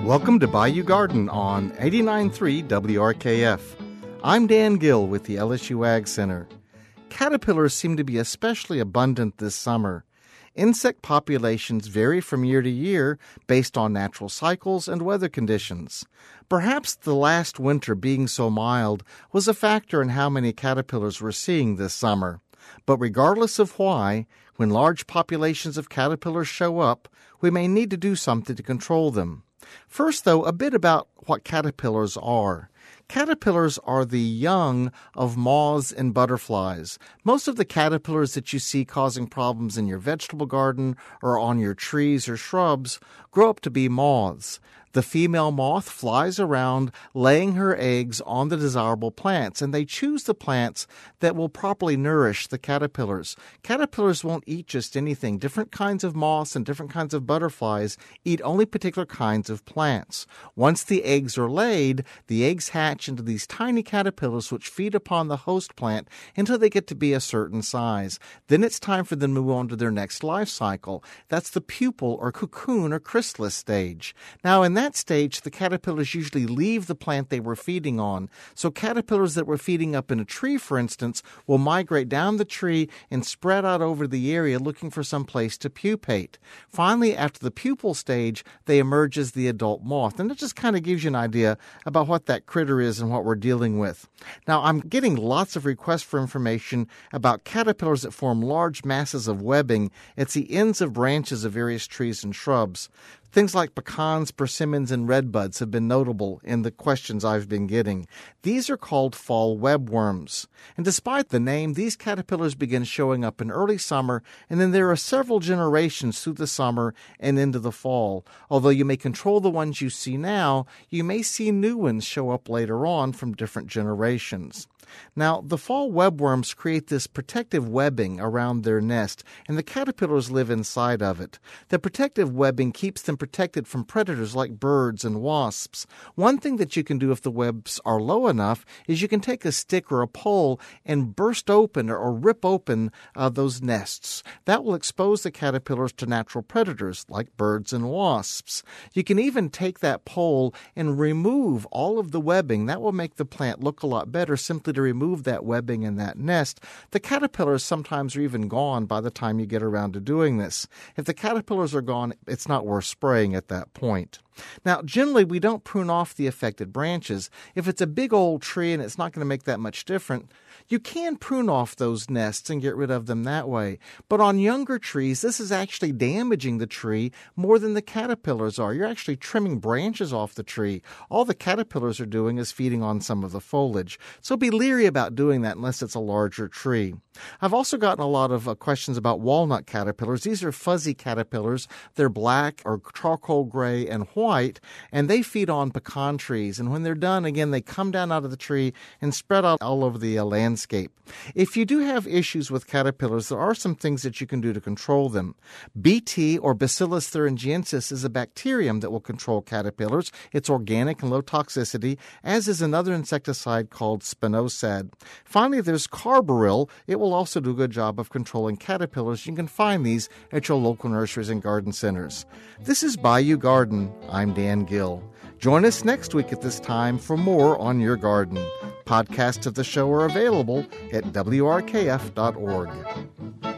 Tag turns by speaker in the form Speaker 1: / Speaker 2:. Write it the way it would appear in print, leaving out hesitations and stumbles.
Speaker 1: Welcome to Bayou Garden on 89.3 WRKF. I'm Dan Gill with the LSU Ag Center. Caterpillars seem to be especially abundant this summer. Insect populations vary from year to year based on natural cycles and weather conditions. Perhaps the last winter being so mild was a factor in how many caterpillars we're seeing this summer. But regardless of why, when large populations of caterpillars show up, we may need to do something to control them. First, though, a bit about what caterpillars are. Caterpillars are the young of moths and butterflies. Most of the caterpillars that you see causing problems in your vegetable garden or on your trees or shrubs grow up to be moths. The female moth flies around laying her eggs on the desirable plants, and they choose the plants that will properly nourish the caterpillars. Caterpillars won't eat just anything. Different kinds of moths and different kinds of butterflies eat only particular kinds of plants. Once the eggs are laid, the eggs hatch into these tiny caterpillars which feed upon the host plant until they get to be a certain size. Then it's time for them to move on to their next life cycle. That's the pupal or cocoon or chrysalis stage. Now, in that stage, the caterpillars usually leave the plant they were feeding on. So caterpillars that were feeding up in a tree, for instance, will migrate down the tree and spread out over the area looking for some place to pupate. Finally, after the pupal stage, they emerge as the adult moth. And it just kind of gives you an idea about what that critter is and what we're dealing with. Now, I'm getting lots of requests for information about caterpillars that form large masses of webbing at the ends of branches of various trees and shrubs. Things like pecans, persimmons, and redbuds have been notable in the questions I've been getting. These are called fall webworms. And despite the name, these caterpillars begin showing up in early summer, and then there are several generations through the summer and into the fall. Although you may control the ones you see now, you may see new ones show up later on from different generations. Now, the fall webworms create this protective webbing around their nest, and the caterpillars live inside of it. The protective webbing keeps them protected from predators like birds and wasps. One thing that you can do if the webs are low enough is you can take a stick or a pole and burst open or rip open those nests. That will expose the caterpillars to natural predators like birds and wasps. You can even take that pole and remove all of the webbing. That will make the plant look a lot better simply to remove that webbing in that nest. The caterpillars sometimes are even gone by the time you get around to doing this. If the caterpillars are gone, it's not worth spraying at that point. Now, generally, we don't prune off the affected branches. If it's a big old tree and it's not going to make that much difference, you can prune off those nests and get rid of them that way. But on younger trees, this is actually damaging the tree more than the caterpillars are. You're actually trimming branches off the tree. All the caterpillars are doing is feeding on some of the foliage. So be leery about doing that unless it's a larger tree. I've also gotten a lot of questions about walnut caterpillars. These are fuzzy caterpillars. They're black or charcoal gray and white, and they feed on pecan trees. And when they're done, again, they come down out of the tree and spread out all over the landscape. If you do have issues with caterpillars, there are some things that you can do to control them. BT, or Bacillus thuringiensis, is a bacterium that will control caterpillars. It's organic and low toxicity, as is another insecticide called spinosad. Finally, there's carbaryl. It will also do a good job of controlling caterpillars. You can find these at your local nurseries and garden centers. This is Bayou Garden. I'm Dan Gill. Join us next week at this time for more on your garden. Podcasts of the show are available at WRKF.org.